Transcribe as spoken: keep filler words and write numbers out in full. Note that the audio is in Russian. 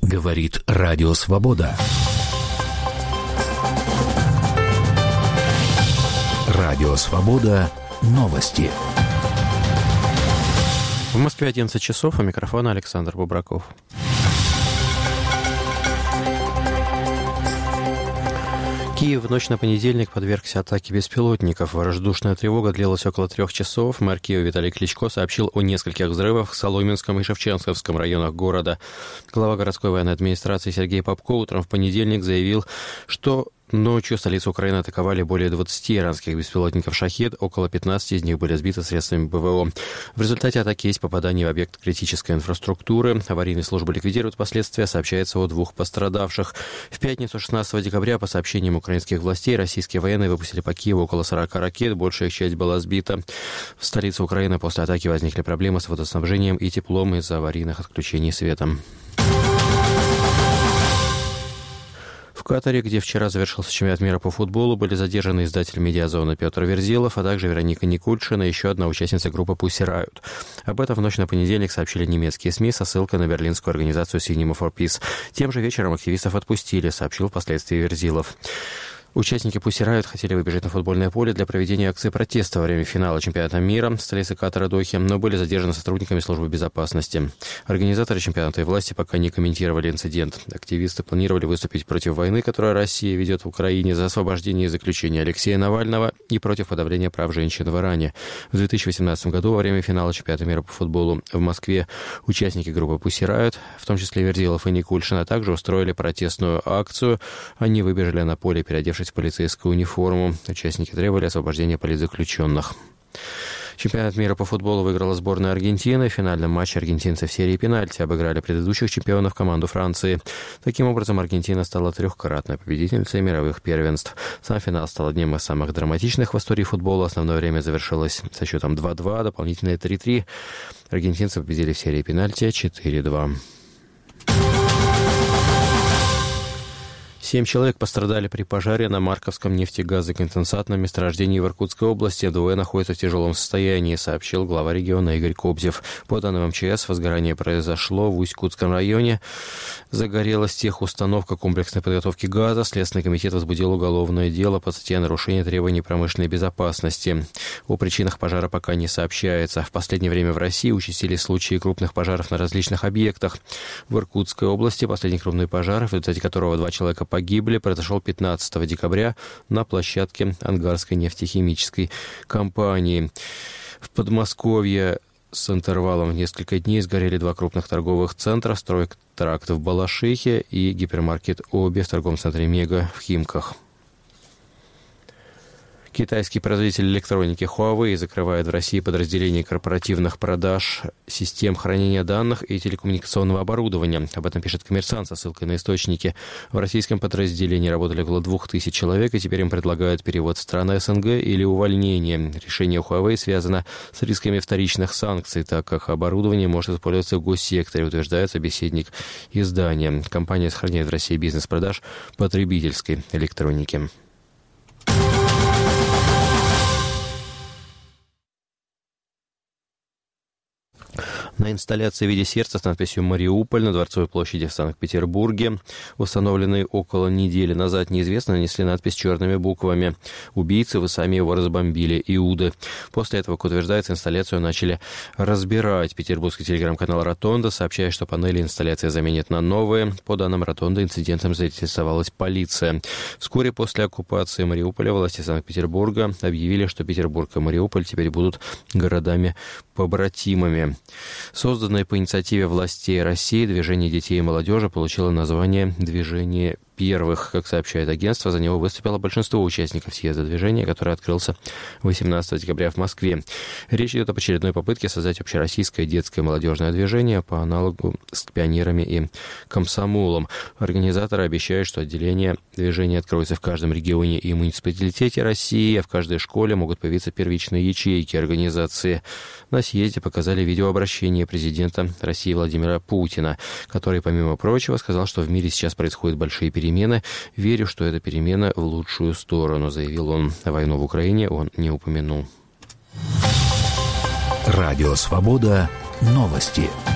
Говорит Радио Свобода. Радио Свобода. Новости. В Москве одиннадцать часов, у микрофона Александр Бубраков. Киев в ночь на понедельник подвергся атаке беспилотников. Воздушная тревога длилась около трех часов. Мэр Киева Виталий Кличко сообщил о нескольких взрывах в Соломенском и Шевченковском районах города. Глава городской военной администрации Сергей Попко утром в понедельник заявил, что ночью столицу Украины атаковали более двадцати иранских беспилотников «Шахед», около пятнадцати из них были сбиты средствами ПВО. В результате атаки есть попадание в объект критической инфраструктуры. Аварийные службы ликвидируют последствия, сообщается о двух пострадавших. В пятницу шестнадцатого декабря, по сообщениям украинских властей, российские военные выпустили по Киеву около сорока ракет, большая их часть была сбита. В столице Украины после атаки возникли проблемы с водоснабжением и теплом из-за аварийных отключений света. В Катаре, где вчера завершился чемпионат мира по футболу, были задержаны издатель «Медиазоны» Петр Верзилов, а также Вероника Никульшина, еще одна участница группы Pussy Riot. Об этом в ночь на понедельник сообщили немецкие СМИ со ссылкой на берлинскую организацию Cinema for Peace. Тем же вечером активистов отпустили, сообщил впоследствии Верзилов. Участники Pussy Riot хотели выбежать на футбольное поле для проведения акции протеста во время финала чемпионата мира в столице Катара Дохи, но были задержаны сотрудниками службы безопасности. Организаторы чемпионата и власти пока не комментировали инцидент. Активисты планировали выступить против войны, которую Россия ведет в Украине, за освобождение и заключение Алексея Навального и против подавления прав женщин в Иране. В две тысячи восемнадцатом году во время финала чемпионата мира по футболу в Москве участники группы Pussy Riot, в том числе Верзилов и Никульшина, также устроили протестную акцию. Они выбежали на поле, переодевшись в полицейскую униформу. Участники требовали освобождения политзаключенных. Чемпионат мира по футболу выиграла сборная Аргентины. В финальном матче аргентинцы в серии пенальти обыграли предыдущих чемпионов, команду Франции. Таким образом, Аргентина стала трехкратной победительницей мировых первенств. Сам финал стал одним из самых драматичных в истории футбола. Основное время завершилось со счетом два-два, дополнительные три-три. Аргентинцы победили в серии пенальти четыре-два. Семь человек пострадали при пожаре на Марковском нефтегазоконденсатном месторождении в Иркутской области. Двое находятся в тяжелом состоянии, сообщил глава региона Игорь Кобзев. По данным МЧС, возгорание произошло в Усть-Кутском районе. Загорелась техустановка комплексной подготовки газа. Следственный комитет возбудил уголовное дело по статье нарушения требований промышленной безопасности. О причинах пожара пока не сообщается. В последнее время в России участились случаи крупных пожаров на различных объектах. В Иркутской области последний крупный пожар, в результате которого два человека погибли, произошел пятнадцатого декабря на площадке Ангарской нефтехимической компании. В Подмосковье с интервалом в несколько дней сгорели два крупных торговых центра: стройтракт в Балашихе и гипермаркет «Обе» в торговом центре «Мега» в Химках. Китайский производитель электроники Huawei закрывает в России подразделение корпоративных продаж систем хранения данных и телекоммуникационного оборудования. Об этом пишет «Коммерсант» со ссылкой на источники. В российском подразделении работали около двух тысяч человек, и теперь им предлагают перевод в страны СНГ или увольнение. Решение Huawei связано с рисками вторичных санкций, так как оборудование может использоваться в госсекторе, утверждает собеседник издания. Компания сохраняет в России бизнес продаж потребительской электроники. На инсталляции в виде сердца с надписью «Мариуполь» на Дворцовой площади в Санкт-Петербурге, установленной около недели назад, неизвестно, нанесли надпись черными буквами: «Убийцы, вы сами его разбомбили, Иуды». После этого, как утверждается, инсталляцию начали разбирать. Петербургский телеграм-канал «Ротонда» сообщает, что панели инсталляции заменят на новые. По данным «Ротонда», инцидентом заинтересовалась полиция. Вскоре после оккупации Мариуполя власти Санкт-Петербурга объявили, что Петербург и Мариуполь теперь будут городами-побратимами. Созданное по инициативе властей России движение детей и молодежи получило название «Движение первых». Как сообщает агентство, за него выступило большинство участников съезда движения, который открылся восемнадцатого декабря в Москве. Речь идет об очередной попытке создать общероссийское детское молодежное движение по аналогу с пионерами и комсомолом. Организаторы обещают, что отделение движения откроется в каждом регионе и муниципалитете России, а в каждой школе могут появиться первичные ячейки организации. На съезде показали видеообращение президента России Владимира Путина, который, помимо прочего, сказал, что в мире сейчас происходят большие перемены. перемены. Верю, что это перемена в лучшую сторону, заявил он. Войну в Украине он не упомянул. Радио Свобода. Новости.